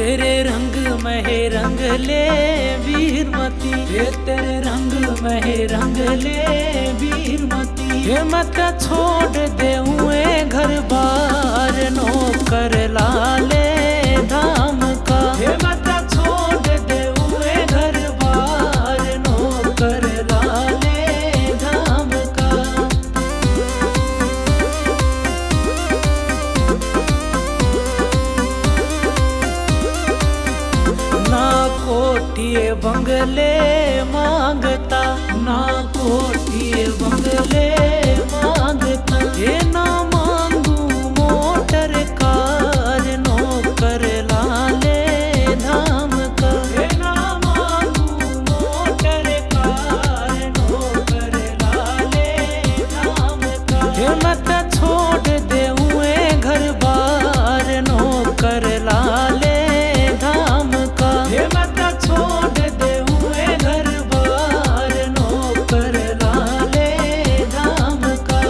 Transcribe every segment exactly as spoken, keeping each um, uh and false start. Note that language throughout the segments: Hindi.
तेरे रंग में रंग ले वीरमती, ये तेरे रंग में रंग ले वीरमती। ये मत छोड़ दे हुए घर बार नौकर लाले धाम का। ये मत छोड़ दे हुए घर बार नौकर लाले धाम का। ना कोठिए बंगले मांगता, ना कोठिए बंगले मांगता। ये ना मांगू मोटर कार नौकर लाले धाम का। ये ना मांगू मोटर कार नौकर लाले धाम का। ये मत छोड़ दे हुए घर बार नौकर लाले धाम का। ये मत छोड़ दे हुए घर बार नौकर लाले धाम का।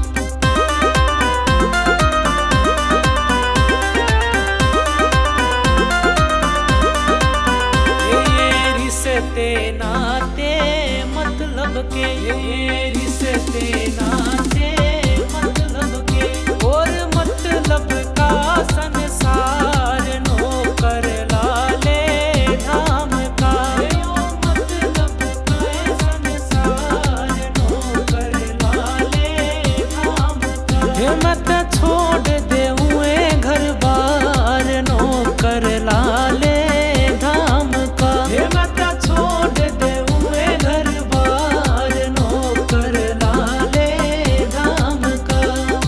ये रिश्ते नाते मतलब के, ये रिश्ते नाते मतलब के। और मतलब का संसार नौकर लाले धाम का। मतलब का संसार नौकर लाले धाम का। ये मत छोड़ दे हुए घर बार नौकर लाले धाम का। ये मत छोड़ दे हुए घर बार नौकर लाले धाम का।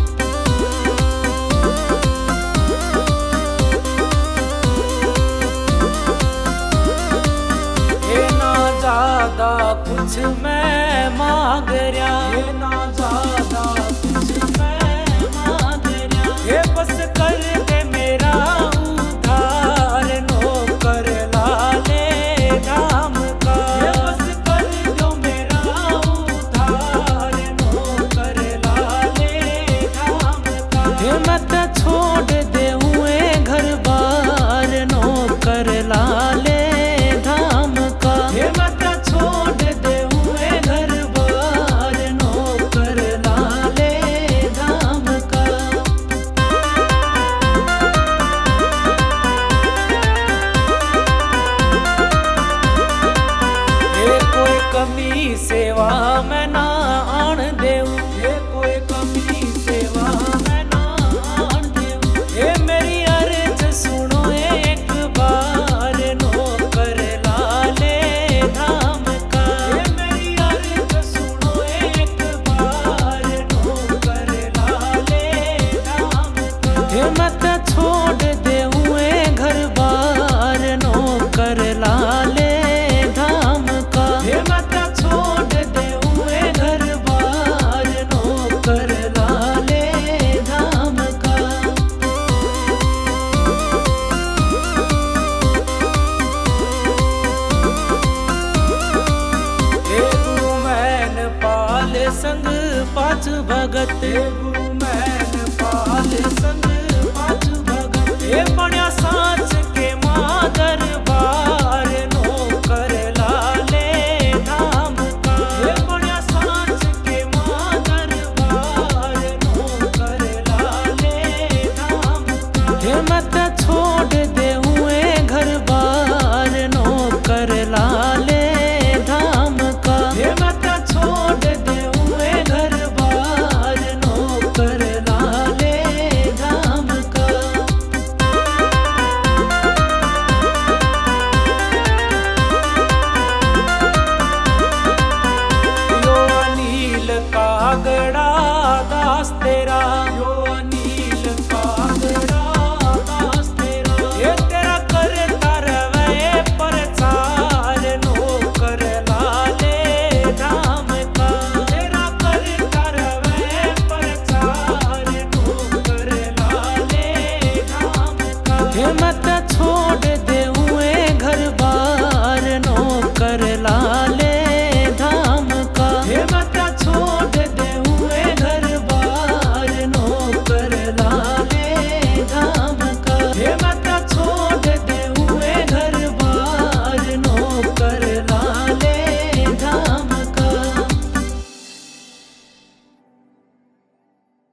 ये ना ज्यादा कुछ मैं मांग रहा, ये ना ज्यादा कुछ मैं मांग रहा। ये बस कर दे मेरा उद्धार नौकर लाले धाम का। ये बस कर दो मेरा उद्धार नौकर लाले धाम का। ये मत छोड़ दे हुए घर बार नौकर लाले धाम का। ये मत छोड़ दे हुए घर बार नौकर लाले धाम का। ये कोई कमी सेवा में ना आन देऊ, ये कोई कमी सेवा में ना आन देऊ। ये मेरी अर्ज सुनो एक बार नौकर लाले धाम का। ये मेरी अर्ज सुनो एक बार नौकर लाले धाम का। ये मत छोड़ दे हुए घर बार नौकर लाले धाम का। ये मत छोड़ दे हुए घर बार नौकर लाले धाम का। गुरु मैन पाल संग पाँच भगत, गुरु मैन